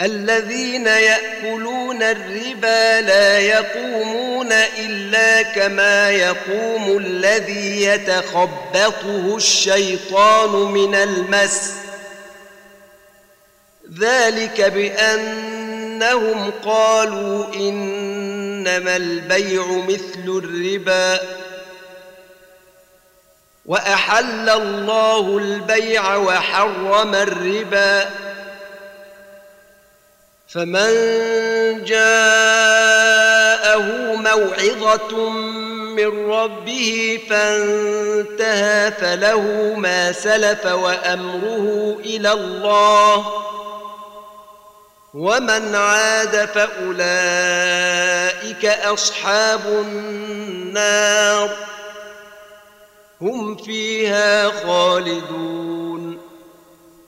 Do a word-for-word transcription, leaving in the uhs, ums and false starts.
الذين يأكلون الربا لا يقومون إلا كما يقوم الذي يتخبطه الشيطان من المس، ذلك بأنهم قالوا إنما البيع مثل الربا وأحل الله البيع وحرم الربا. فمن جاءه موعظة من ربه فانتهى فله ما سلف وأمره إلى الله، ومن عاد فأولئك أصحاب النار هم فيها خالدون.